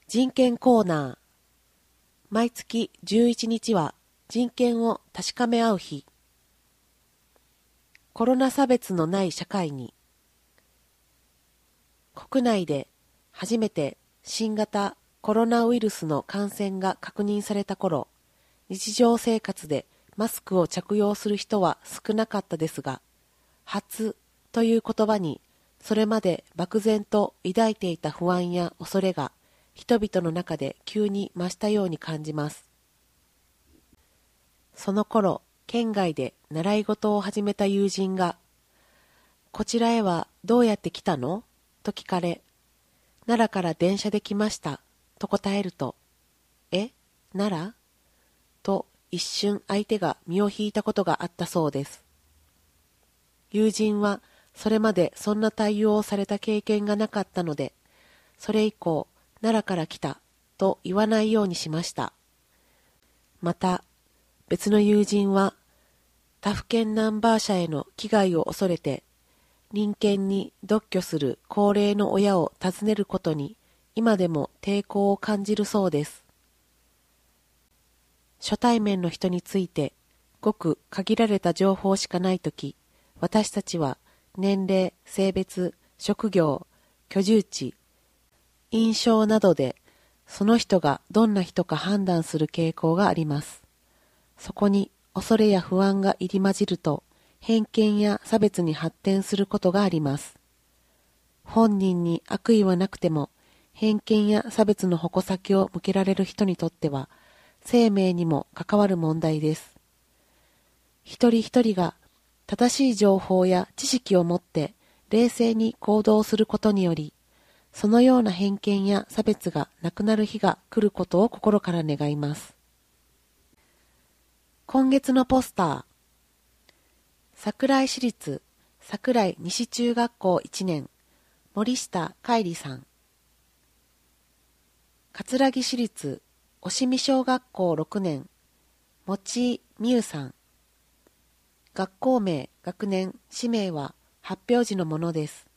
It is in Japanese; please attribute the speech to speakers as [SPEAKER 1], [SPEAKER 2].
[SPEAKER 1] 人権コーナー。毎月11日は人権を確かめ合う日。コロナ差別のない社会に。国内で初めて新型コロナウイルスの感染が確認された頃、日常生活でマスクを着用する人は少なかったですが、初という言葉にそれまで漠然と抱いていた不安や恐れが人々の中で急に増したように感じます。その頃、県外で習い事を始めた友人が、こちらへはどうやって来たのと聞かれ、奈良から電車で来ましたと答えると、奈良と一瞬相手が身を引いたことがあったそうです。友人はそれまでそんな対応をされた経験がなかったので、それ以降、奈良から来たと言わないようにしました。また、別の友人は、他府県ナンバー車への危害を恐れて、隣県に独居する高齢の親を訪ねることに、今でも抵抗を感じるそうです。初対面の人について、ごく限られた情報しかないとき、私たちは年齢、性別、職業、居住地、印象などでその人がどんな人か判断する傾向があります。そこに恐れや不安が入り混じると偏見や差別に発展することがあります。本人に悪意はなくても偏見や差別の矛先を向けられる人にとっては生命にも関わる問題です。一人一人が正しい情報や知識を持って冷静に行動することにより、そのような偏見や差別がなくなる日が来ることを心から願います。今月のポスター。桜井市立桜井西中学校1年、森下海里さん。葛城市立押見小学校6年、持井美優さん。学校名、学年、氏名は発表時のものです。